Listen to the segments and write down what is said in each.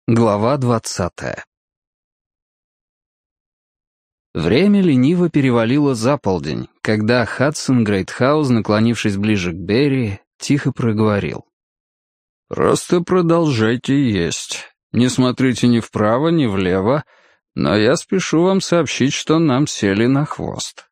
Глава 20. Время лениво перевалило за полдень, когда Хадсон Грейтхаус, наклонившись ближе к Берри, тихо проговорил. «Просто продолжайте есть. Не смотрите ни вправо, ни влево, но я спешу вам сообщить, что нам сели на хвост».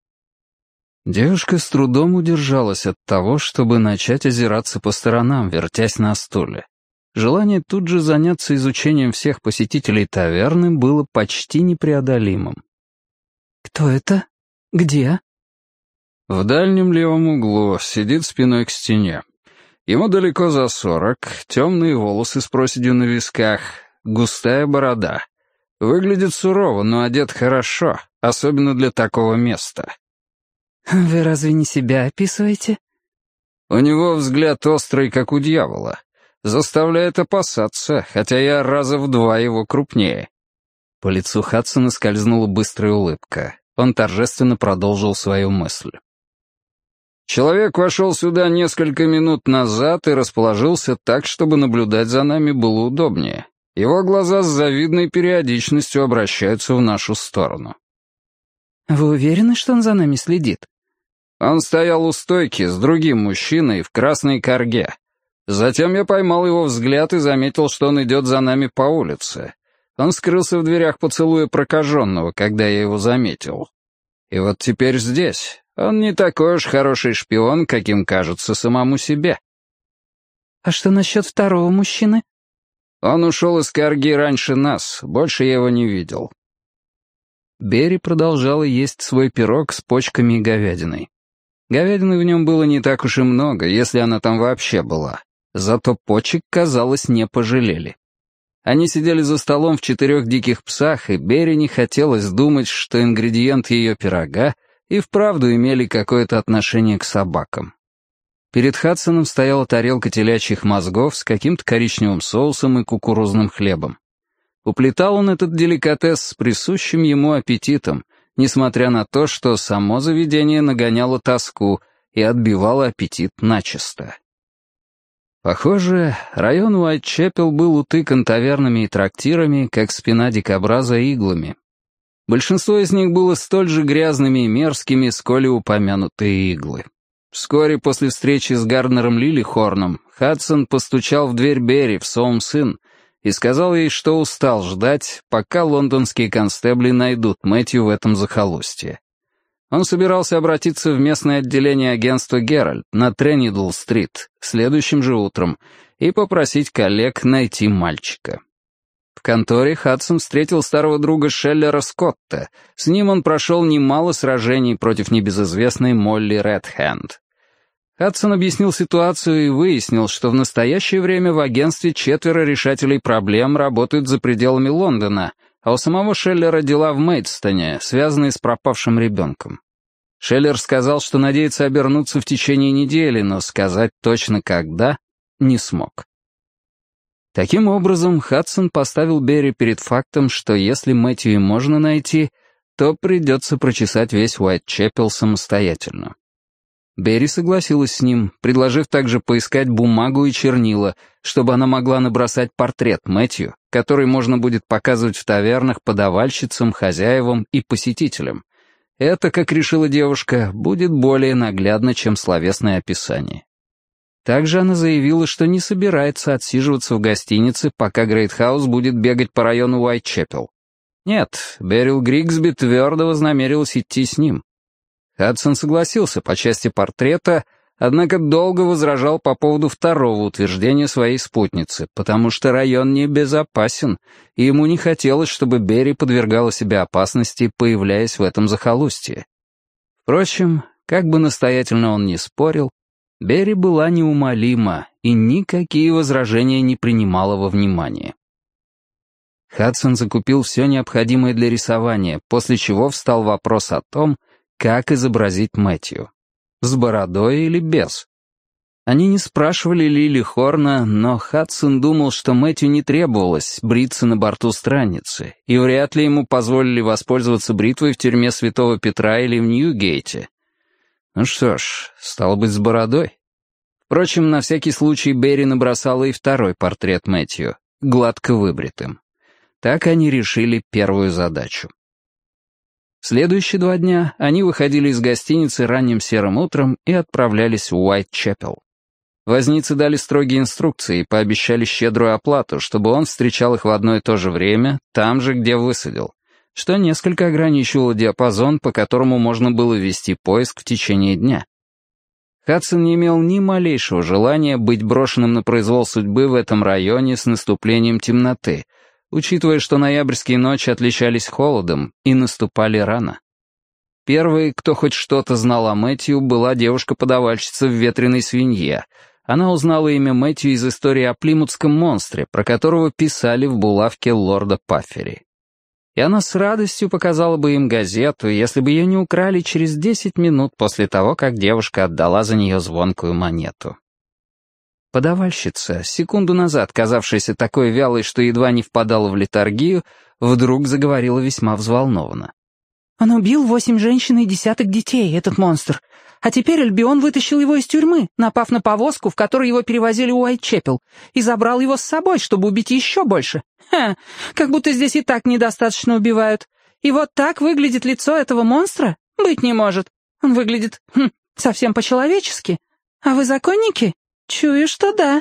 Девушка с трудом удержалась от того, чтобы начать озираться по сторонам, вертясь на стуле. Желание тут же заняться изучением всех посетителей таверны было почти непреодолимым. «Кто это? Где?» В дальнем левом углу сидит спиной к стене. Ему далеко за 40, темные волосы с проседью на висках, густая борода. Выглядит сурово, но одет хорошо, особенно для такого места. «Вы разве не себя описываете?» У него взгляд острый, как у дьявола. Заставляет опасаться, хотя я раза в 2 его крупнее. По лицу Хадсона скользнула быстрая улыбка. Он торжественно продолжил свою мысль. Человек вошел сюда несколько минут назад и расположился так, чтобы наблюдать за нами было удобнее. Его глаза с завидной периодичностью обращаются в нашу сторону. «Вы уверены, что он за нами следит?» Он стоял у стойки с другим мужчиной в красной карге. Затем я поймал его взгляд и заметил, что он идет за нами по улице. Он скрылся в дверях поцелуя прокаженного, когда я его заметил. И вот теперь здесь. Он не такой уж хороший шпион, каким кажется самому себе. «А что насчет второго мужчины?» Он ушел из карги раньше нас, больше я его не видел. Берри продолжала есть свой пирог с почками и говядиной. Говядины в нем было не так уж и много, если она там вообще была. Зато почек, казалось, не пожалели. Они сидели за столом в 4 диких псах, и Берри не хотелось думать, что ингредиенты ее пирога и вправду имели какое-то отношение к собакам. Перед Хадсоном стояла тарелка телячьих мозгов с каким-то коричневым соусом и кукурузным хлебом. Уплетал он этот деликатес с присущим ему аппетитом, несмотря на то, что само заведение нагоняло тоску и отбивало аппетит начисто. Похоже, район Уайтчепел был утыкан тавернами и трактирами, как спина дикобраза иглами. Большинство из них было столь же грязными и мерзкими, сколь и упомянутые иглы. Вскоре после встречи с Гарднером Лилихорном Хадсон постучал в дверь Берри в Соумс-Инн и сказал ей, что устал ждать, пока лондонские констебли найдут Мэтью в этом захолустье. Он собирался обратиться в местное отделение агентства «Геральт» на Тренидл-стрит следующим же утром и попросить коллег найти мальчика. В конторе Хадсон встретил старого друга Шеллера Скотта. С ним он прошел немало сражений против небезызвестной Молли Редхенд. Хадсон объяснил ситуацию и выяснил, что в настоящее время в агентстве 4 решателей проблем работают за пределами Лондона, а у самого Шеллера дела в Мейдстоне, связанные с пропавшим ребенком. Шеллер сказал, что надеется обернуться в течение недели, но сказать точно когда не смог. Таким образом, Хадсон поставил Берри перед фактом, что если Мэтью и можно найти, то придется прочесать весь Уайтчепел самостоятельно. Берри согласилась с ним, предложив также поискать бумагу и чернила, чтобы она могла набросать портрет Мэтью, который можно будет показывать в тавернах подавальщицам, хозяевам и посетителям. Это, как решила девушка, будет более наглядно, чем словесное описание. Также она заявила, что не собирается отсиживаться в гостинице, пока Грейтхаус будет бегать по району Уайтчепел. Нет, Берил Григсби твердо вознамерилась идти с ним. Хадсон согласился по части портрета, однако долго возражал по поводу второго утверждения своей спутницы, потому что район небезопасен, и ему не хотелось, чтобы Берри подвергала себя опасности, появляясь в этом захолустье. Впрочем, как бы настоятельно он ни спорил, Берри была неумолима и никакие возражения не принимала во внимание. Хадсон закупил все необходимое для рисования, после чего встал вопрос о том, как изобразить Мэтью. С бородой или без? Они не спрашивали Лилихорна, но Хадсон думал, что Мэтью не требовалось бриться на борту странницы, и вряд ли ему позволили воспользоваться бритвой в тюрьме Святого Петра или в Ньюгейте. Ну что ж, стало быть, с бородой. Впрочем, на всякий случай Берри набросала и второй портрет Мэтью. гладко выбритым. Так они решили первую задачу. Следующие 2 дня они выходили из гостиницы ранним серым утром и отправлялись в Уайтчепел. Возницы дали строгие инструкции и пообещали щедрую оплату, чтобы он встречал их в одно и то же время, там же, где высадил, что несколько ограничивало диапазон, по которому можно было вести поиск в течение дня. Хадсон не имел ни малейшего желания быть брошенным на произвол судьбы в этом районе с наступлением темноты, учитывая, что ноябрьские ночи отличались холодом и наступали рано. Первой, кто хоть что-то знал о Мэтью, была девушка-подавальщица в «Ветреной свинье». Она узнала имя Мэтью из истории о плимутском монстре, про которого писали в булавке лорда Паффери. И она с радостью показала бы им газету, если бы ее не украли через 10 минут после того, как девушка отдала за нее звонкую монету. Подавальщица, секунду назад казавшаяся такой вялой, что едва не впадала в летаргию, вдруг заговорила весьма взволнованно. Он убил 8 женщин и десяток детей, этот монстр. А теперь Альбион вытащил его из тюрьмы, напав на повозку, в которой его перевозили в Уайтчепел, и забрал его с собой, чтобы убить еще больше. Ха, как будто здесь и так недостаточно убивают. И вот так выглядит лицо этого монстра? Быть не может. Он выглядит, совсем по-человечески. А вы законники? Чую, что да.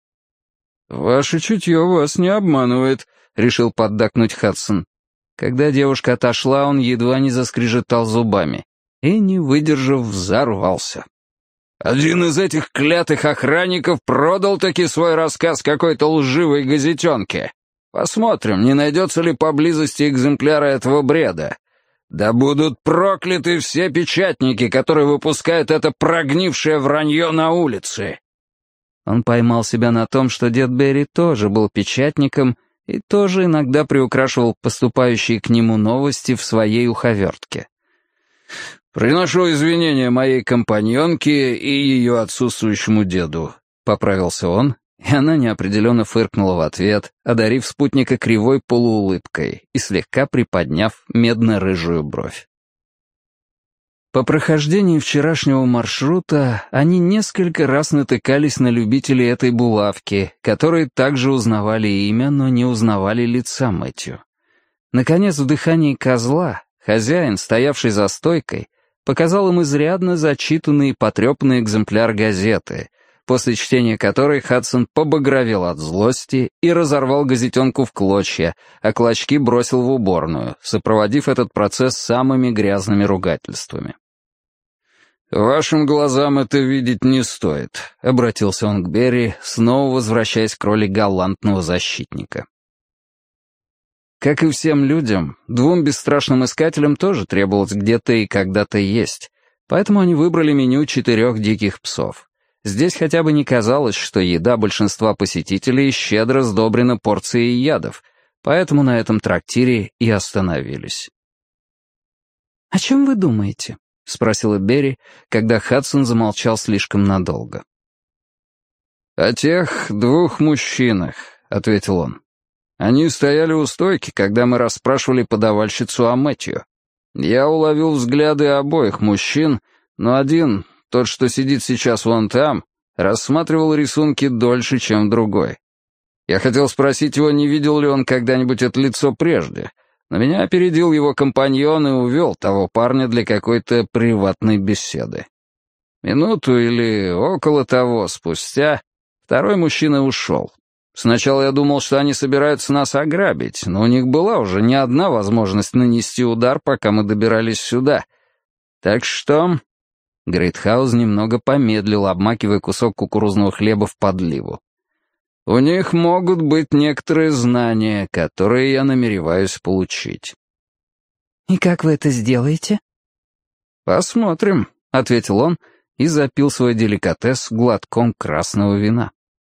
«Ваше чутье вас не обманывает», — решил поддакнуть Хадсон. Когда девушка отошла, он едва не заскрежетал зубами и, не выдержав, взорвался. «Один из этих клятых охранников продал-таки свой рассказ какой-то лживой газетенке. Посмотрим, не найдется ли поблизости экземпляра этого бреда. Да будут прокляты все печатники, которые выпускают это прогнившее вранье на улице». Он поймал себя на том, что дед Берри тоже был печатником и тоже иногда приукрашивал поступающие к нему новости в своей уховертке. «Приношу извинения моей компаньонке и ее отсутствующему деду», — поправился он, и она неопределенно фыркнула в ответ, одарив спутника кривой полуулыбкой и слегка приподняв медно-рыжую бровь. По прохождении вчерашнего маршрута они несколько раз натыкались на любителей этой булавки, которые также узнавали имя, но не узнавали лица Мэтью. Наконец, в дыхании козла хозяин, стоявший за стойкой, показал им изрядно зачитанный и потрепанный экземпляр газеты, после чтения которой Хадсон побагровел от злости и разорвал газетенку в клочья, а клочки бросил в уборную, сопроводив этот процесс самыми грязными ругательствами. «Вашим глазам это видеть не стоит», — обратился он к Берри, снова возвращаясь к роли галантного защитника. Как и всем людям, 2 бесстрашным искателям тоже требовалось где-то и когда-то есть, поэтому они выбрали меню 4 диких псов. Здесь хотя бы не казалось, что еда большинства посетителей щедро сдобрена порцией ядов, поэтому на этом трактире и остановились. «О чем вы думаете?» — спросила Берри, когда Хадсон замолчал слишком надолго. «О тех 2 мужчинах», — ответил он. «Они стояли у стойки, когда мы расспрашивали подавальщицу о Мэтью. Я уловил взгляды обоих мужчин, но один, тот, что сидит сейчас вон там, рассматривал рисунки дольше, чем другой. Я хотел спросить его, не видел ли он когда-нибудь это лицо прежде, но меня опередил его компаньон и увел того парня для какой-то приватной беседы. Минуту или около того спустя второй мужчина ушел. Сначала я думал, что они собираются нас ограбить, но у них была уже не одна возможность нанести удар, пока мы добирались сюда. Так что...» Грейтхаус немного помедлил, обмакивая кусок кукурузного хлеба в подливу. «У них могут быть некоторые знания, которые я намереваюсь получить». «И как вы это сделаете?» «Посмотрим», — ответил он и запил свой деликатес глотком красного вина.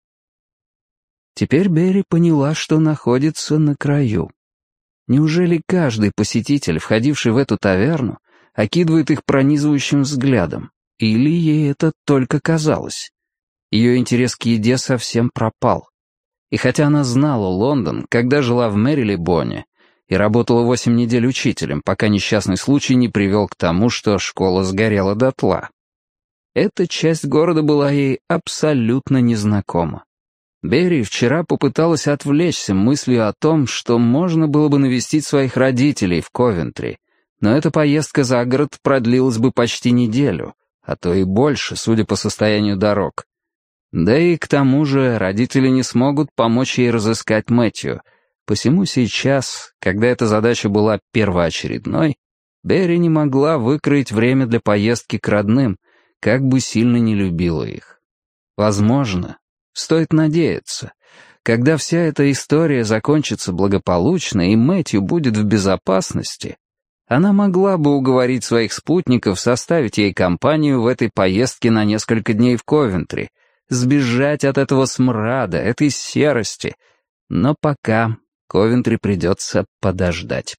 Теперь Берри поняла, что находится на краю. Неужели каждый посетитель, входивший в эту таверну, окидывает их пронизывающим взглядом? Или ей это только казалось? Ее интерес к еде совсем пропал. И хотя она знала Лондон, когда жила в Мэрилибоне, и работала 8 недель учителем, пока несчастный случай не привел к тому, что школа сгорела дотла. Эта часть города была ей абсолютно незнакома. Берри вчера попыталась отвлечься мыслью о том, что можно было бы навестить своих родителей в Ковентри, но эта поездка за город продлилась бы почти неделю, а то и больше, судя по состоянию дорог. Да и к тому же родители не смогут помочь ей разыскать Мэтью, посему сейчас, когда эта задача была первоочередной, Берри не могла выкроить время для поездки к родным, как бы сильно не любила их. Возможно, стоит надеяться, когда вся эта история закончится благополучно и Мэтью будет в безопасности, она могла бы уговорить своих спутников составить ей компанию в этой поездке на несколько дней в Ковентри, сбежать от этого смрада, этой серости. Но пока Ковентри придется подождать.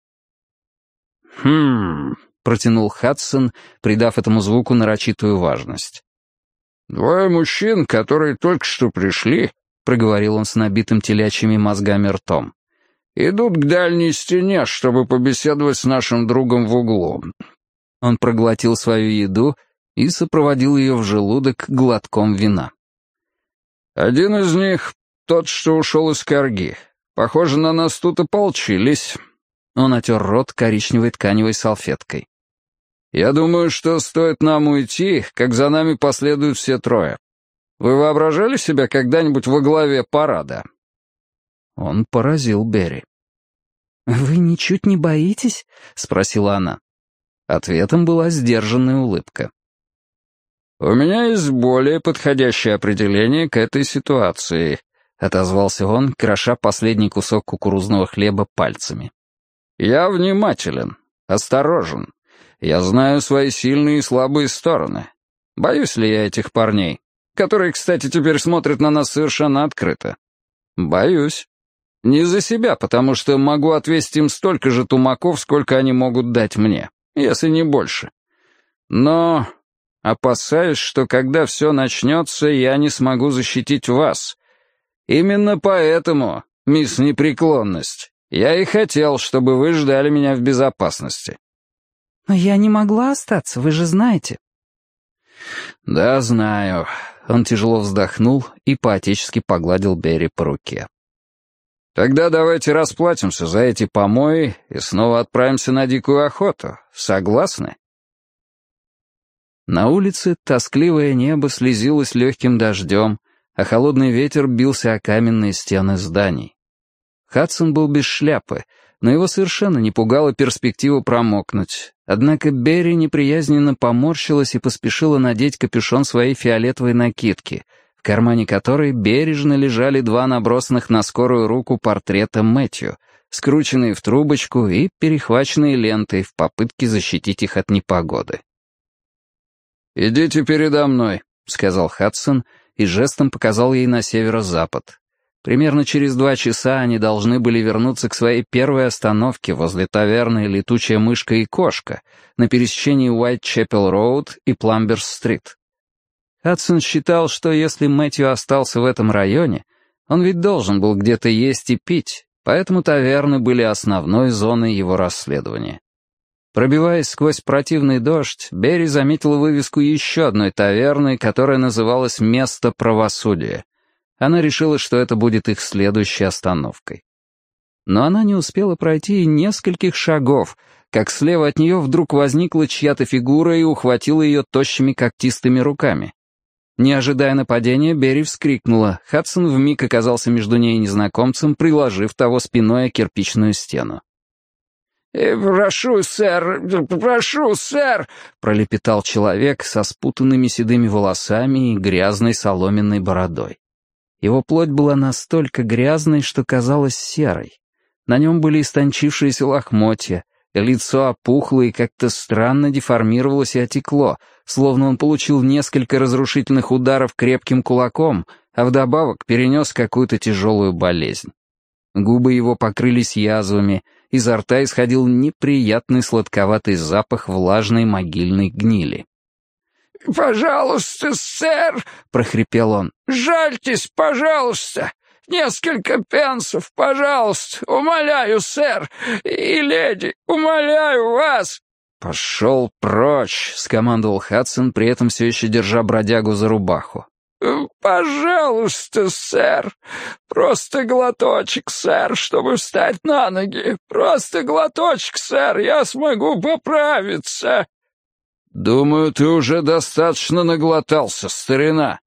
Протянул Хадсон, придав этому звуку нарочитую важность. «Двое мужчин, которые только что пришли», — проговорил он с набитым телячьими мозгами ртом, «идут к дальней стене, чтобы побеседовать с нашим другом в углу». Он проглотил свою еду и сопроводил ее в желудок глотком вина. «Один из них — тот, что ушел из Карги. Похоже, на нас тут ополчились». Он отер рот коричневой тканевой салфеткой. «Я думаю, что стоит нам уйти, как за нами последуют все трое. Вы воображали себя когда-нибудь во главе парада?» Он поразил Берри. «Вы ничуть не боитесь?» — спросила она. Ответом была сдержанная улыбка. «У меня есть более подходящее определение к этой ситуации», — отозвался он, кроша последний кусок кукурузного хлеба пальцами. «Я внимателен, осторожен. Я знаю свои сильные и слабые стороны. Боюсь ли я этих парней, которые, кстати, теперь смотрят на нас совершенно открыто? Боюсь. Не за себя, потому что могу отвесить им столько же тумаков, сколько они могут дать мне, если не больше. Но опасаюсь, что когда все начнется, я не смогу защитить вас. Именно поэтому, мисс Непреклонность, я и хотел, чтобы вы ждали меня в безопасности». «Но я не могла остаться, вы же знаете». «Да, знаю». Он тяжело вздохнул и по-отечески погладил Берри по руке. «Тогда давайте расплатимся за эти помои и снова отправимся на дикую охоту. Согласны?» На улице тоскливое небо слезилось легким дождем, а холодный ветер бился о каменные стены зданий. Хадсон был без шляпы, но его совершенно не пугала перспектива промокнуть. Однако Берри неприязненно поморщилась и поспешила надеть капюшон своей фиолетовой накидки, в кармане которой бережно лежали два набросанных на скорую руку портрета Мэтью, скрученные в трубочку и перехваченные лентой в попытке защитить их от непогоды. «Идите передо мной», — сказал Хадсон и жестом показал ей на северо-запад. Примерно через 2 часа они должны были вернуться к своей первой остановке возле таверны «Летучая мышка и кошка» на пересечении Уайтчепел-роуд и Пламберс-стрит. Хадсон считал, что если Мэтью остался в этом районе, он ведь должен был где-то есть и пить, поэтому таверны были основной зоной его расследования. Пробиваясь сквозь противный дождь, Берри заметила вывеску еще одной таверны, которая называлась «Место правосудия». Она решила, что это будет их следующей остановкой. Но она не успела пройти и нескольких шагов, как слева от нее вдруг возникла чья-то фигура и ухватила ее тощими когтистыми руками. Не ожидая нападения, Берри вскрикнула. Хадсон вмиг оказался между ней и незнакомцем, приложив того спиной о кирпичную стену. «Прошу, сэр, — пролепетал человек со спутанными седыми волосами и грязной соломенной бородой. Его плоть была настолько грязной, что казалась серой. На нем были истончившиеся лохмотья, лицо опухло и как-то странно деформировалось и отекло, словно он получил несколько разрушительных ударов крепким кулаком, а вдобавок перенес какую-то тяжелую болезнь. Губы его покрылись язвами, изо рта исходил неприятный сладковатый запах влажной могильной гнили. «Пожалуйста, сэр!» — прохрипел он. «Жальтесь, пожалуйста! Несколько пенсов, пожалуйста! Умоляю, сэр! И леди, умоляю вас!» «Пошел прочь!» — скомандовал Хадсон, при этом все еще держа бродягу за рубаху. «Пожалуйста, сэр, просто глоточек, сэр, чтобы встать на ноги. Просто глоточек, сэр, я смогу поправиться». «Думаю, ты уже достаточно наглотался, старина».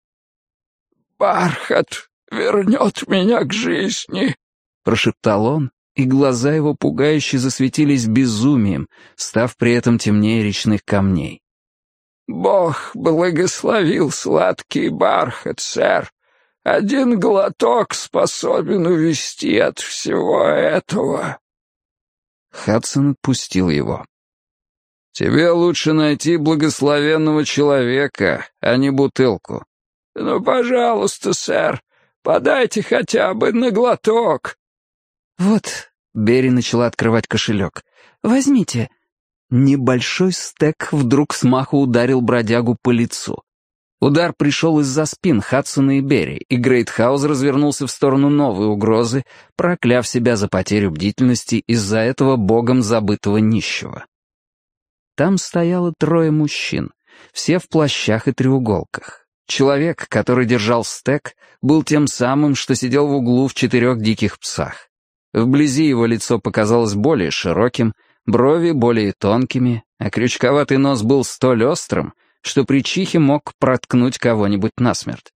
«Бархат вернет меня к жизни», — прошептал он, и глаза его пугающе засветились безумием, став при этом темнее речных камней. «Бог благословил сладкий бархат, сэр. Один глоток способен увести от всего этого». Хадсон отпустил его. «Тебе лучше найти благословенного человека, а не бутылку». «Ну, пожалуйста, сэр, подайте хотя бы на глоток». «Вот», — Берри начала открывать кошелек, — «возьмите». Небольшой стек вдруг смаху ударил бродягу по лицу. Удар пришел из-за спин Хадсона и Берри, и Грейтхаус развернулся в сторону новой угрозы, прокляв себя за потерю бдительности из-за этого богом забытого нищего. Там стояло 3 мужчин, все в плащах и треуголках. Человек, который держал стек, был тем самым, что сидел в углу в 4 диких псах. Вблизи его лицо показалось более широким, брови более тонкими, а крючковатый нос был столь острым, что при чихе мог проткнуть кого-нибудь насмерть.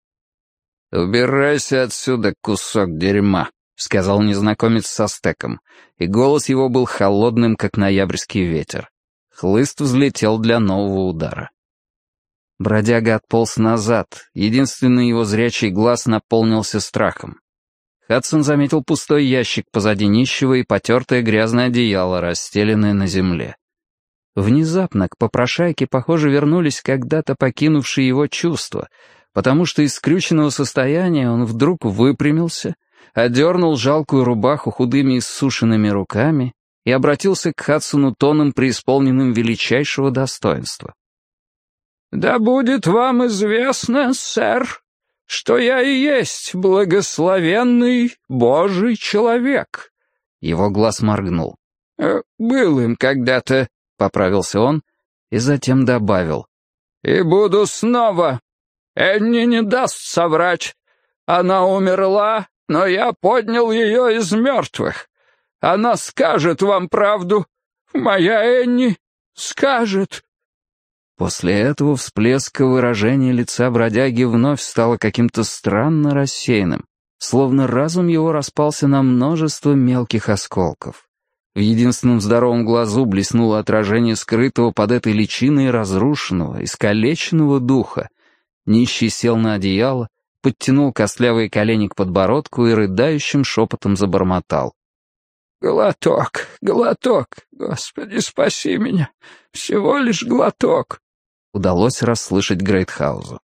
«Убирайся отсюда, кусок дерьма», — сказал незнакомец со стеком, и голос его был холодным, как ноябрьский ветер. Хлыст взлетел для нового удара. Бродяга отполз назад, единственный его зрячий глаз наполнился страхом. Хадсон заметил пустой ящик позади нищего и потертое грязное одеяло, расстеленное на земле. Внезапно к попрошайке, похоже, вернулись когда-то покинувшие его чувства, потому что из скрюченного состояния он вдруг выпрямился, одернул жалкую рубаху худыми иссушенными руками и обратился к Хадсону тоном, преисполненным величайшего достоинства. «Да будет вам известно, сэр, что я и есть благословенный Божий человек». Его глаз моргнул. «Был им когда-то», — поправился он, и затем добавил. «И буду снова. Энни не даст соврать. Она умерла, но я поднял ее из мертвых. Она скажет вам правду. Моя Энни скажет». После этого всплеска выражение лица бродяги вновь стало каким-то странно рассеянным, словно разум его распался на множество мелких осколков. В единственном здоровом глазу блеснуло отражение скрытого под этой личиной разрушенного, искалеченного духа. Нищий сел на одеяло, подтянул костлявые колени к подбородку и рыдающим шепотом забормотал. «Глоток, глоток, Господи, спаси меня, всего лишь глоток». Удалось расслышать Грейтхаузу.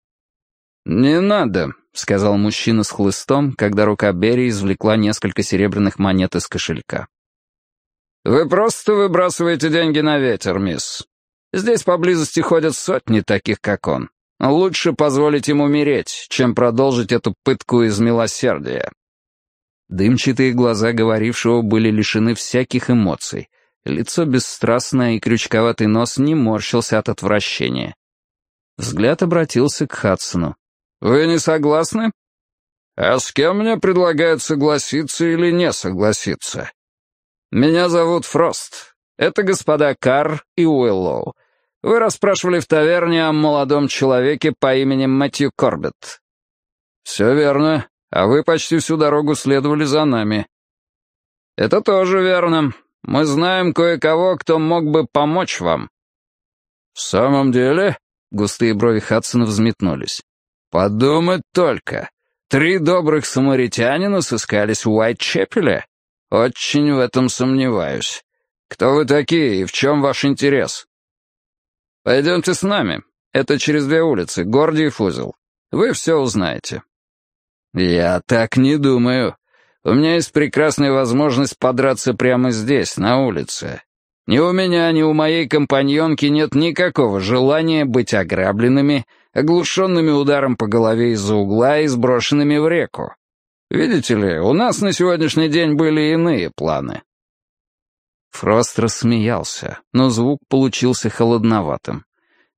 «Не надо», — сказал мужчина с хлыстом, когда рука Берри извлекла несколько серебряных монет из кошелька. «Вы просто выбрасываете деньги на ветер, мисс. Здесь поблизости ходят сотни таких, как он. Лучше позволить им умереть, чем продолжить эту пытку из милосердия». Дымчатые глаза говорившего были лишены всяких эмоций. Лицо бесстрастное и крючковатый нос не морщился от отвращения. Взгляд обратился к Хадсону. «Вы не согласны?» «А с кем мне предлагают согласиться или не согласиться?» «Меня зовут Фрост. Это господа Карр и Уиллоу. Вы расспрашивали в таверне о молодом человеке по имени Мэтью Корбетт». «Все верно. А вы почти всю дорогу следовали за нами». «Это тоже верно. Мы знаем кое-кого, кто мог бы помочь вам». «В самом деле?» — густые брови Хадсона взметнулись. «Подумать только. 3 добрых самаритянина сыскались в Уайтчепеле? Очень в этом сомневаюсь. Кто вы такие и в чем ваш интерес?» «Пойдемте с нами. Это через 2 улицы, Гордиев узел. Вы все узнаете». «Я так не думаю. У меня есть прекрасная возможность подраться прямо здесь, на улице. Ни у меня, ни у моей компаньонки нет никакого желания быть ограбленными, оглушенными ударом по голове из-за угла и сброшенными в реку. Видите ли, у нас на сегодняшний день были иные планы». Фрост рассмеялся, но звук получился холодноватым.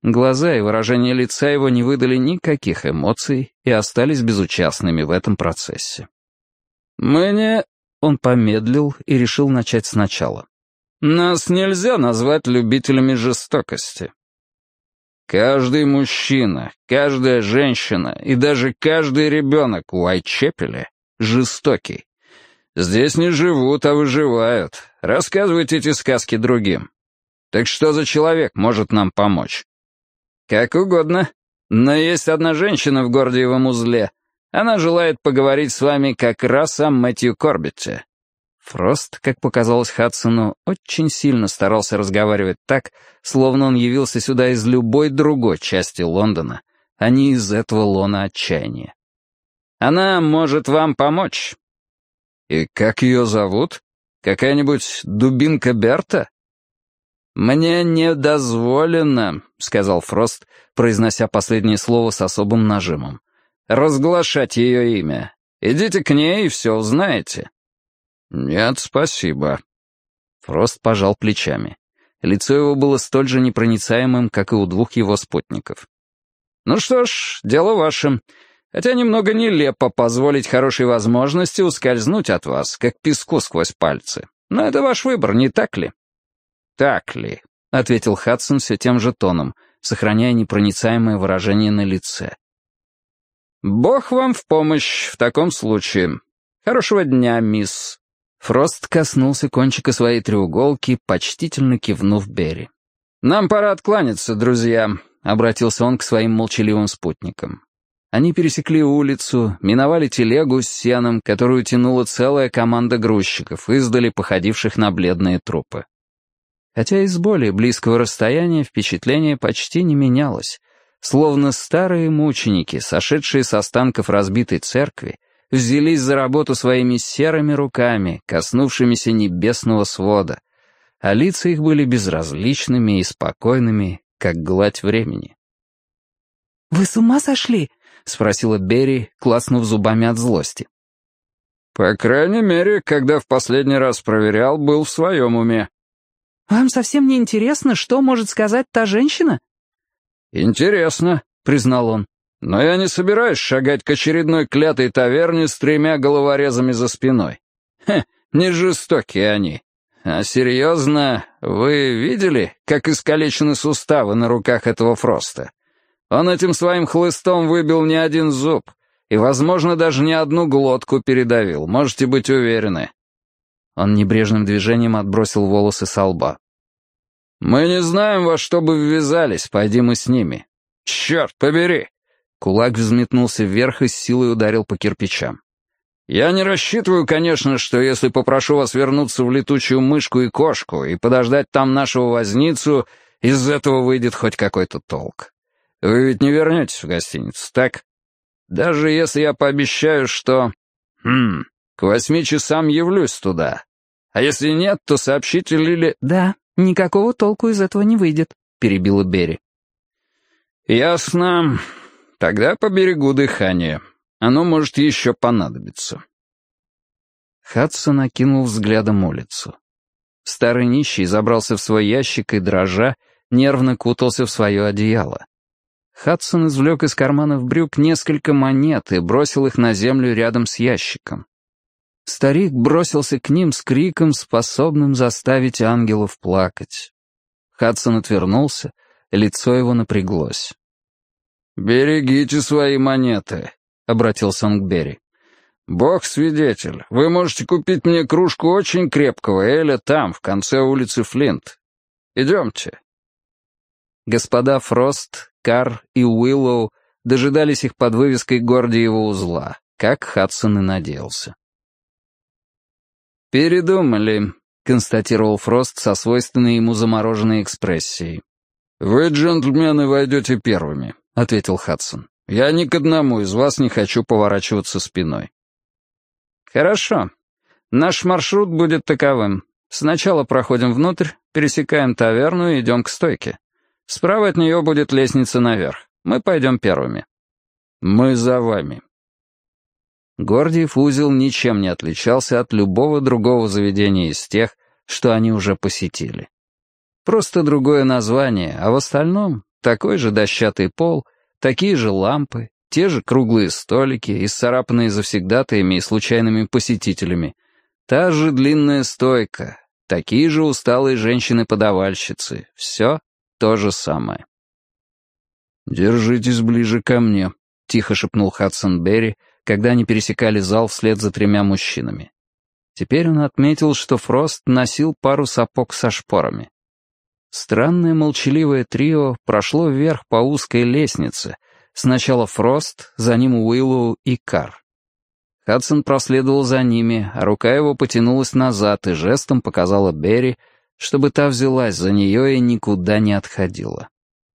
Глаза и выражение лица его не выдали никаких эмоций и остались безучастными в этом процессе. «Мне...» — он помедлил и решил начать сначала. «Нас нельзя назвать любителями жестокости. Каждый мужчина, каждая женщина и даже каждый ребенок у Уайтчепеля жестокий. Здесь не живут, а выживают. Рассказывайте эти сказки другим. Так что за человек может нам помочь?» «Как угодно. Но есть одна женщина в Гордиевом узле. Она желает поговорить с вами как раз о Мэтью Корбетте». Фрост, как показалось Хадсону, очень сильно старался разговаривать так, словно он явился сюда из любой другой части Лондона, а не из этого лона отчаяния. «Она может вам помочь». «И как ее зовут? Какая-нибудь дубинка Берта?» «Мне не дозволено», — сказал Фрост, произнося последнее слово с особым нажимом, «разглашать ее имя. Идите к ней и все узнаете». «Нет, спасибо». Фрост пожал плечами. Лицо его было столь же непроницаемым, как и у двух его спутников. «Ну что ж, дело ваше. Хотя немного нелепо позволить хорошей возможности ускользнуть от вас, как песку сквозь пальцы. Но это ваш выбор, не так ли?» «Так ли?» — ответил Хадсон все тем же тоном, сохраняя непроницаемое выражение на лице. «Бог вам в помощь в таком случае. Хорошего дня, мисс». Фрост коснулся кончика своей треуголки, почтительно кивнув Берри. «Нам пора откланяться, друзья», — обратился он к своим молчаливым спутникам. Они пересекли улицу, миновали телегу с сеном, которую тянула целая команда грузчиков, издали походивших на бледные трупы. Хотя из более близкого расстояния впечатление почти не менялось, словно старые мученики, сошедшие с останков разбитой церкви, взялись за работу своими серыми руками, коснувшимися небесного свода, а лица их были безразличными и спокойными, как гладь времени. «Вы с ума сошли?» — спросила Берри, клацнув зубами от злости. «По крайней мере, когда в последний раз проверял, был в своем уме». «Вам совсем не интересно, что может сказать та женщина?» «Интересно», — признал он. «Но я не собираюсь шагать к очередной клятой таверне с 3 головорезами за спиной. Не жестокие они. А серьезно, вы видели, как искалечены суставы на руках этого Фроста? Он этим своим хлыстом выбил не один зуб и, возможно, даже не одну глотку передавил, можете быть уверены». Он небрежным движением отбросил волосы со лба. «Мы не знаем, во что бы ввязались, пойди мы с ними. Черт побери!» Кулак взметнулся вверх и с силой ударил по кирпичам. «Я не рассчитываю, конечно, что если попрошу вас вернуться в летучую мышку и кошку и подождать там нашего возницу, из этого выйдет хоть какой-то толк. Вы ведь не вернетесь в гостиницу, так? Даже если я пообещаю, что... к 8 часам явлюсь туда. А если нет, то сообщите Лиле...» «Да, никакого толку из этого не выйдет», — перебила Берри. «Ясно. Тогда поберегу дыхание. Оно может еще понадобиться». Хадсон окинул взглядом улицу. Старый нищий забрался в свой ящик и, дрожа, нервно кутался в свое одеяло. Хадсон извлек из карманов брюк несколько монет и бросил их на землю рядом с ящиком. Старик бросился к ним с криком, способным заставить ангелов плакать. Хадсон отвернулся, лицо его напряглось. «Берегите свои монеты», — обратился он к Берри. «Бог свидетель, вы можете купить мне кружку очень крепкого эля там, в конце улицы Флинт. Идемте». Господа Фрост, Карр и Уиллоу дожидались их под вывеской Гордиева узла, как Хадсон и надеялся. «Передумали», — констатировал Фрост со свойственной ему замороженной экспрессией. «Вы, джентльмены, войдете первыми», — ответил Хадсон. «Я ни к одному из вас не хочу поворачиваться спиной». «Хорошо. Наш маршрут будет таковым. Сначала проходим внутрь, пересекаем таверну и идем к стойке. Справа от нее будет лестница наверх. Мы пойдем первыми». «Мы за вами». Гордиев узел ничем не отличался от любого другого заведения из тех, что они уже посетили. Просто другое название, а в остальном такой же дощатый пол, такие же лампы, те же круглые столики, исцарапанные завсегдатаями и случайными посетителями, та же длинная стойка, такие же усталые женщины-подавальщицы, все то же самое. «Держитесь ближе ко мне», — тихо шепнул Хадсон Берри, когда они пересекали зал вслед за 3 мужчинами. Теперь он отметил, что Фрост носил пару сапог со шпорами. Странное молчаливое трио прошло вверх по узкой лестнице. Сначала Фрост, за ним Уиллоу и Карр. Хадсон проследовал за ними, а рука его потянулась назад и жестом показала Берри, чтобы та взялась за нее и никуда не отходила.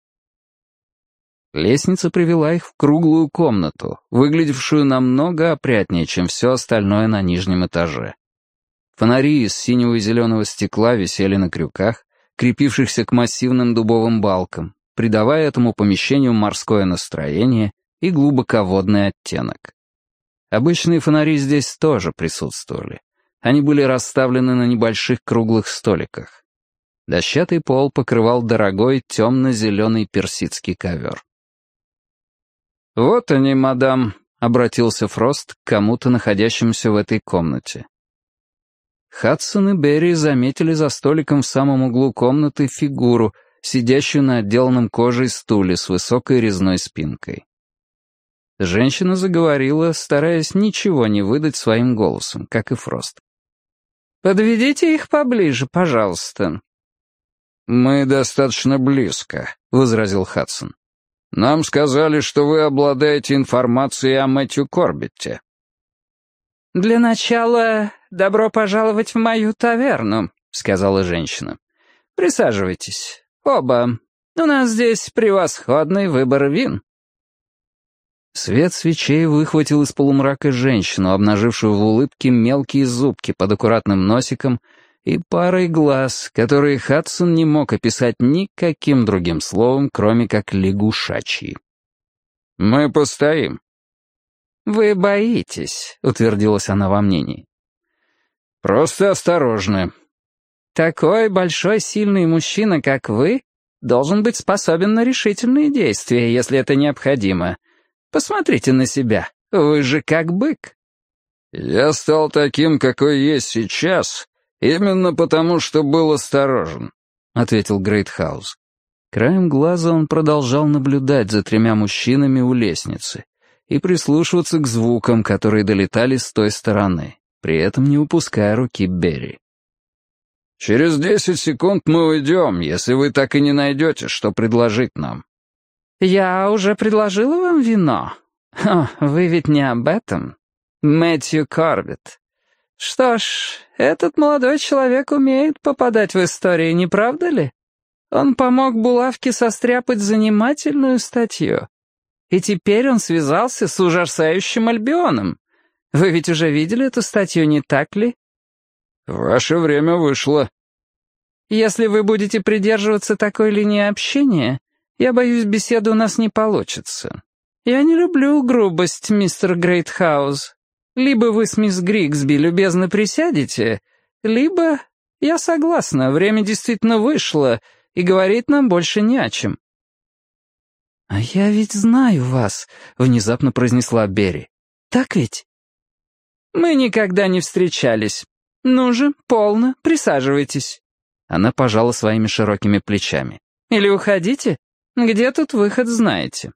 Лестница привела их в круглую комнату, выглядевшую намного опрятнее, чем все остальное на нижнем этаже. Фонари из синего и зеленого стекла висели на крюках, крепившихся к массивным дубовым балкам, придавая этому помещению морское настроение и глубоководный оттенок. Обычные фонари здесь тоже присутствовали. Они были расставлены на небольших круглых столиках. Дощатый пол покрывал дорогой темно-зеленый персидский ковер. «Вот они, мадам», — обратился Фрост к кому-то, находящемуся в этой комнате. Хадсон и Берри заметили за столиком в самом углу комнаты фигуру, сидящую на отделанном кожей стуле с высокой резной спинкой. Женщина заговорила, стараясь ничего не выдать своим голосом, как и Фрост. «Подведите их поближе, пожалуйста». «Мы достаточно близко», — возразил Хадсон. «Нам сказали, что вы обладаете информацией о Мэтью Корбетте». «Для начала добро пожаловать в мою таверну», — сказала женщина. «Присаживайтесь. Оба. У нас здесь превосходный выбор вин». Свет свечей выхватил из полумрака женщину, обнажившую в улыбке мелкие зубки под аккуратным носиком и парой глаз, которые Хадсон не мог описать никаким другим словом, кроме как лягушачьи. «Мы постоим». «Вы боитесь», — утвердилась она во мнении. «Просто осторожны». «Такой большой сильный мужчина, как вы, должен быть способен на решительные действия, если это необходимо. Посмотрите на себя, вы же как бык». «Я стал таким, какой есть сейчас, именно потому, что был осторожен», — ответил Грейтхаус. Краем глаза он продолжал наблюдать за 3 мужчинами у лестницы и прислушиваться к звукам, которые долетали с той стороны, при этом не упуская руки Берри. «Через 10 секунд мы уйдем, если вы так и не найдете, что предложить нам». «Я уже предложила вам вино. Вы ведь не об этом. Мэтью Корбетт. Что ж, этот молодой человек умеет попадать в истории, не правда ли? Он помог булавке состряпать занимательную статью. И теперь он связался с ужасающим Альбионом. Вы ведь уже видели эту статью, не так ли?» «Ваше время вышло». «Если вы будете придерживаться такой линии общения, я боюсь, беседа у нас не получится. Я не люблю грубость, мистер Грейтхаус. Либо вы с мисс Григсби любезно присядете, либо... Я согласна, время действительно вышло, и говорить нам больше не о чем». «А я ведь знаю вас», — внезапно произнесла Берри. «Так ведь?» «Мы никогда не встречались. Ну же, полно, присаживайтесь». Она пожала своими широкими плечами. «Или уходите? Где тут выход, знаете?»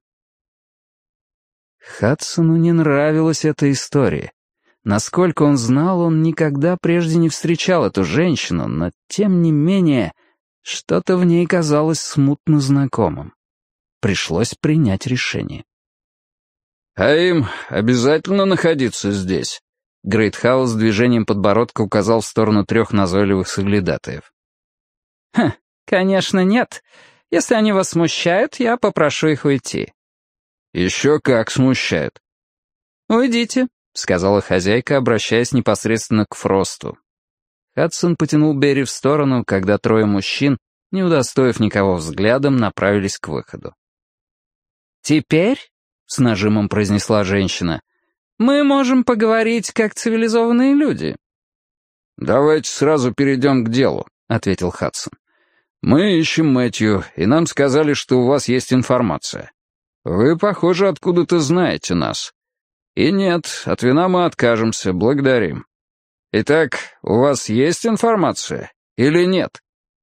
Хадсону не нравилась эта история. Насколько он знал, он никогда прежде не встречал эту женщину, но, тем не менее, что-то в ней казалось смутно знакомым. Пришлось принять решение. «А им обязательно находиться здесь?» Грейтхаус движением подбородка указал в сторону 3 назойливых соглядатаев. «Конечно, нет. Если они вас смущают, я попрошу их уйти». «Еще как смущают». «Уйдите», — сказала хозяйка, обращаясь непосредственно к Фросту. Хадсон потянул Берри в сторону, когда 3 мужчин, не удостоив никого взглядом, направились к выходу. «Теперь», — с нажимом произнесла женщина, — «мы можем поговорить как цивилизованные люди». «Давайте сразу перейдем к делу», — ответил Хадсон. Мы ищем Мэтью, и нам сказали, что у вас есть информация. Вы, похоже, откуда-то знаете нас. И нет, от вина мы откажемся, благодарим. Итак, у вас есть информация или нет?»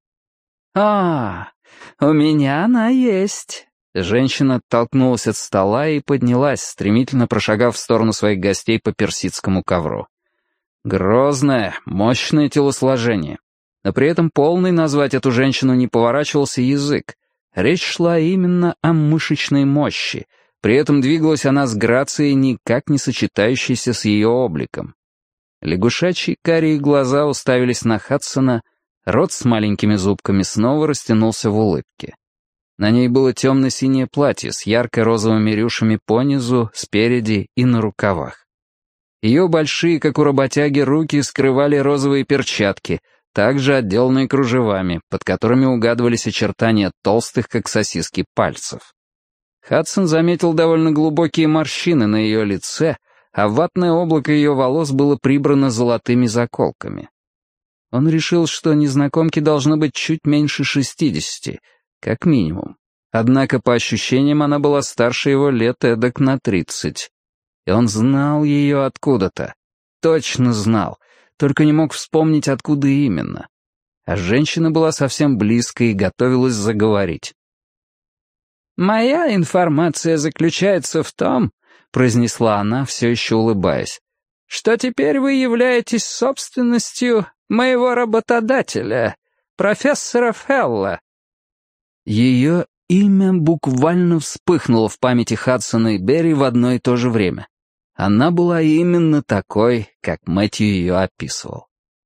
У меня она есть». Женщина оттолкнулась от стола и поднялась, стремительно прошагав в сторону своих гостей по персидскому ковру. Грозное, мощное телосложение. Но при этом полный назвать эту женщину не поворачивался язык. Речь шла именно о мышечной мощи. При этом двигалась она с грацией, никак не сочетающейся с ее обликом. Лягушачьи карие глаза уставились на Хадсона, рот с маленькими зубками снова растянулся в улыбке. На ней было темно-синее платье с ярко-розовыми рюшами понизу, спереди и на рукавах. Ее большие, как у работяги, руки скрывали розовые перчатки, также отделанные кружевами, под которыми угадывались очертания толстых, как сосиски, пальцев. Хадсон заметил довольно глубокие морщины на ее лице, а ватное облако ее волос было прибрано золотыми заколками. Он решил, что незнакомке должно быть чуть меньше 60, как минимум. Однако, по ощущениям, она была старше его лет эдак на 30. И он знал ее откуда-то. Точно знал, только не мог вспомнить, откуда именно. А женщина была совсем близко и готовилась заговорить. «Моя информация заключается в том, — произнесла она, все еще улыбаясь, — что теперь вы являетесь собственностью моего работодателя, профессора Фелла». Ее имя буквально вспыхнуло в памяти Хадсона и Берри в одно и то же время. Она была именно такой, как Мэтью ее описывал.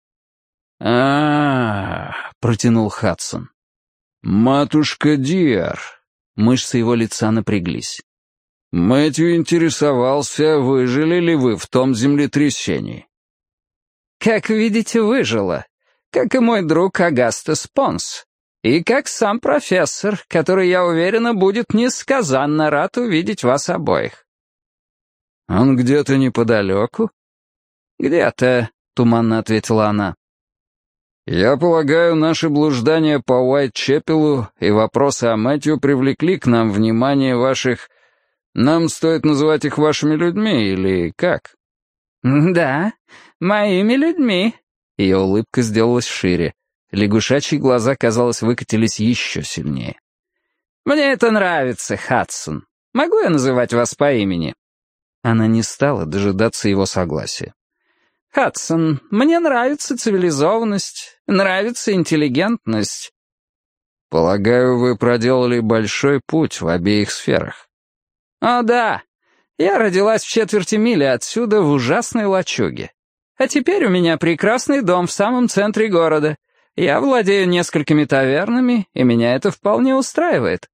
Протянул Хадсон. «Матушка Диар». Мышцы его лица напряглись. «Мэтью интересовался, выжили ли вы в том землетрясении». «Как видите, выжила, как и мой друг Агастес Понс, и как сам профессор, который, я уверена, будет несказанно рад увидеть вас обоих». «Он где-то неподалеку?» «Где-то», — туманно ответила она. «Я полагаю, наши блуждания по Уайтчепелу и вопросы о Мэтью привлекли к нам внимание ваших... Нам стоит называть их вашими людьми, или как?» «Да, моими людьми». Ее улыбка сделалась шире. Лягушачьи глаза, казалось, выкатились еще сильнее. «Мне это нравится, Хадсон. Могу я называть вас по имени?» Она не стала дожидаться его согласия. «Хадсон, мне нравится цивилизованность, нравится интеллигентность». «Полагаю, вы проделали большой путь в обеих сферах». «О, да. Я родилась в четверти мили отсюда, в ужасной лачуге. А теперь у меня прекрасный дом в самом центре города. Я владею несколькими тавернами, и меня это вполне устраивает».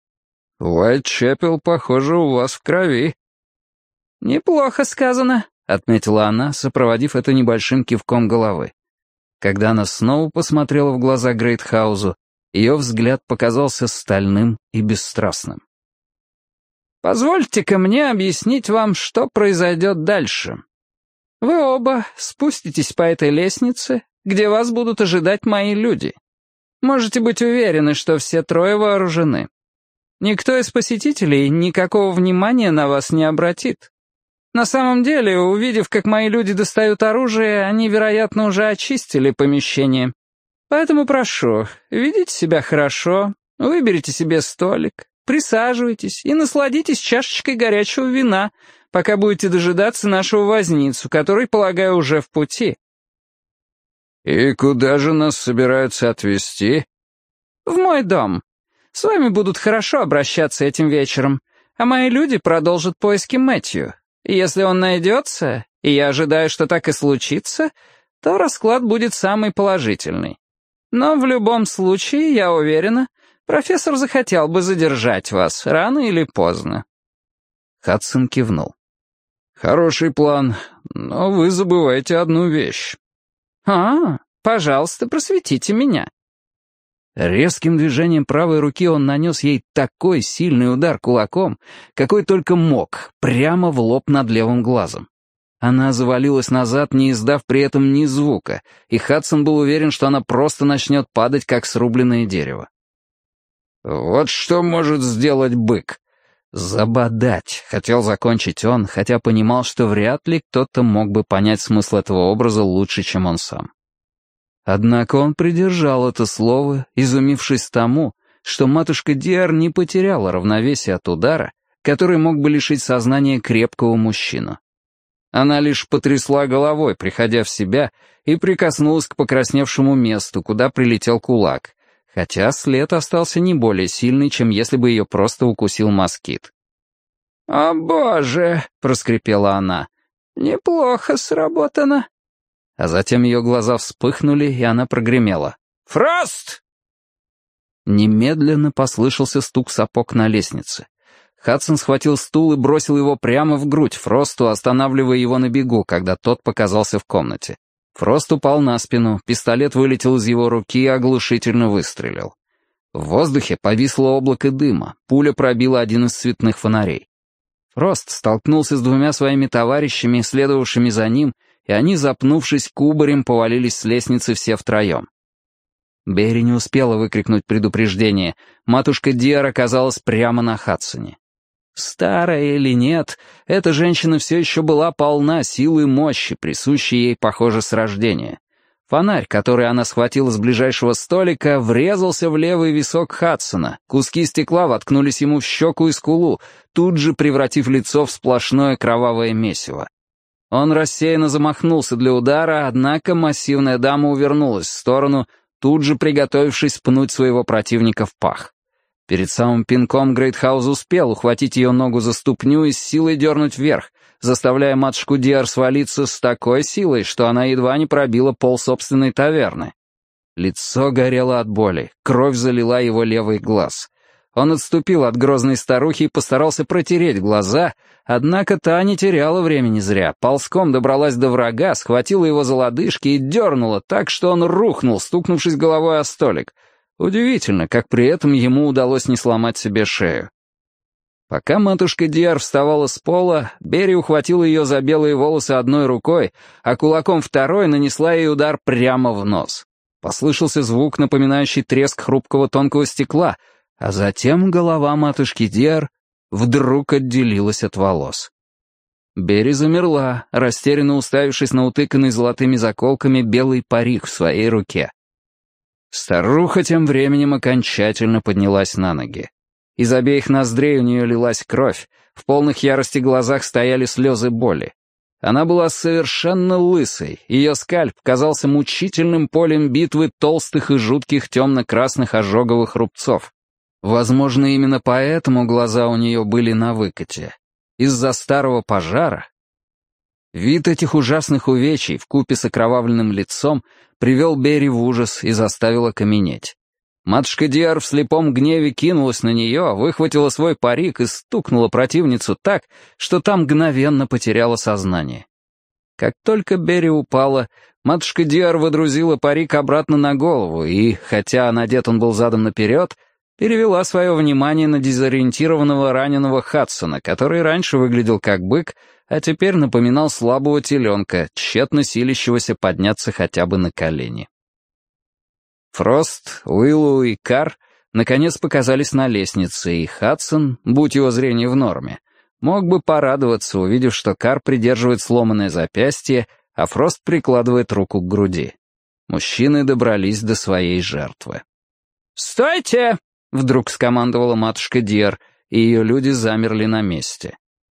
«Уайтчепел, похоже, у вас в крови». «Неплохо сказано», — отметила она, сопроводив это небольшим кивком головы. Когда она снова посмотрела в глаза Грейтхаузу, ее взгляд показался стальным и бесстрастным. «Позвольте-ка мне объяснить вам, что произойдет дальше. Вы оба спуститесь по этой лестнице, где вас будут ожидать мои люди. Можете быть уверены, что все трое вооружены. Никто из посетителей никакого внимания на вас не обратит. На самом деле, увидев, как мои люди достают оружие, они, вероятно, уже очистили помещение. Поэтому прошу, ведите себя хорошо, выберите себе столик, присаживайтесь и насладитесь чашечкой горячего вина, пока будете дожидаться нашего возницу, который, полагаю, уже в пути». «И куда же нас собираются отвезти?» «В мой дом. С вами будут хорошо обращаться этим вечером, а мои люди продолжат поиски Мэтью. Если он найдется, и я ожидаю, что так и случится, то расклад будет самый положительный. Но в любом случае, я уверена, профессор захотел бы задержать вас рано или поздно». Хадсон кивнул. «Хороший план, но вы забываете одну вещь». Пожалуйста, просветите меня». Резким движением правой руки он нанес ей такой сильный удар кулаком, какой только мог, прямо в лоб над левым глазом. Она завалилась назад, не издав при этом ни звука, и Хадсон был уверен, что она просто начнет падать, как срубленное дерево. «Вот что может сделать бык?» «Забодать», — хотел закончить он, хотя понимал, что вряд ли кто-то мог бы понять смысл этого образа лучше, чем он сам. Однако он придержал это слово, изумившись тому, что матушка Диар не потеряла равновесие от удара, который мог бы лишить сознания крепкого мужчину. Она лишь потрясла головой, приходя в себя, и прикоснулась к покрасневшему месту, куда прилетел кулак, хотя след остался не более сильный, чем если бы ее просто укусил москит. «О, боже!» — проскрипела она. «Неплохо сработано». А затем ее глаза вспыхнули, и она прогремела. «Фрост!» Немедленно послышался стук сапог на лестнице. Хадсон схватил стул и бросил его прямо в грудь Фросту, останавливая его на бегу, когда тот показался в комнате. Фрост упал на спину, пистолет вылетел из его руки и оглушительно выстрелил. В воздухе повисло облако дыма, пуля пробила один из цветных фонарей. Фрост столкнулся с двумя своими товарищами, следовавшими за ним, и они, запнувшись кубарем, повалились с лестницы все втроем. Берри не успела выкрикнуть предупреждение. Матушка Диар оказалась прямо на Хадсоне. Старая или нет, эта женщина все еще была полна силы и мощи, присущей ей, похоже, с рождения. Фонарь, который она схватила с ближайшего столика, врезался в левый висок Хадсона. Куски стекла воткнулись ему в щеку и скулу, тут же превратив лицо в сплошное кровавое месиво. Он рассеянно замахнулся для удара, однако массивная дама увернулась в сторону, тут же приготовившись пнуть своего противника в пах. Перед самым пинком Грейтхаус успел ухватить ее ногу за ступню и с силой дернуть вверх, заставляя матушку Диар свалиться с такой силой, что она едва не пробила пол собственной таверны. Лицо горело от боли, кровь залила его левый глаз. Он отступил от грозной старухи и постарался протереть глаза, однако та не теряла времени зря, ползком добралась до врага, схватила его за лодыжки и дернула так, что он рухнул, стукнувшись головой о столик. Удивительно, как при этом ему удалось не сломать себе шею. Пока матушка Диар вставала с пола, Берри ухватила ее за белые волосы одной рукой, а кулаком второй нанесла ей удар прямо в нос. Послышался звук, напоминающий треск хрупкого тонкого стекла, а затем голова матушки Диар вдруг отделилась от волос. Берри замерла, растерянно уставившись на утыканный золотыми заколками белый парик в своей руке. Старуха тем временем окончательно поднялась на ноги. Из обеих ноздрей у нее лилась кровь, в полных ярости глазах стояли слезы боли. Она была совершенно лысой, ее скальп казался мучительным полем битвы толстых и жутких темно-красных ожоговых рубцов. Возможно, именно поэтому глаза у нее были на выкате. Из-за старого пожара. Вид этих ужасных увечий вкупе с окровавленным лицом привел Берри в ужас и заставил окаменеть. Матушка Диар в слепом гневе кинулась на нее, выхватила свой парик и стукнула противницу так, что та мгновенно потеряла сознание. Как только Берри упала, матушка Диар водрузила парик обратно на голову и, хотя надет он был задом наперед, перевела свое внимание на дезориентированного раненого Хадсона, который раньше выглядел как бык, а теперь напоминал слабого теленка, тщетно силящегося подняться хотя бы на колени. Фрост, Уиллоу и Карр наконец показались на лестнице, и Хадсон, будь его зрение в норме, мог бы порадоваться, увидев, что Карр придерживает сломанное запястье, а Фрост прикладывает руку к груди. Мужчины добрались до своей жертвы. «Стойте!» — вдруг скомандовала матушка Диар, и ее люди замерли на месте.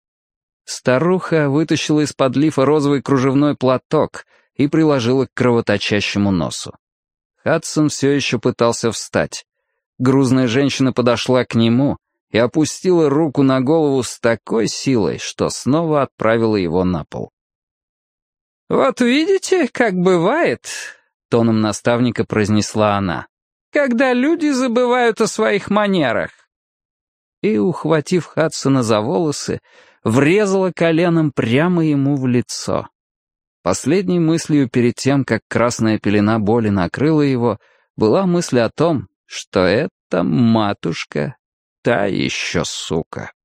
Старуха вытащила из-под лифа розовый кружевной платок и приложила к кровоточащему носу. Хадсон все еще пытался встать. Грузная женщина подошла к нему и опустила руку на голову с такой силой, что снова отправила его на пол. «Вот видите, как бывает», — тоном наставника произнесла она, «когда люди забывают о своих манерах». И, ухватив Хадсона за волосы, врезала коленом прямо ему в лицо. Последней мыслью перед тем, как красная пелена боли накрыла его, была мысль о том, что эта матушка та еще сука.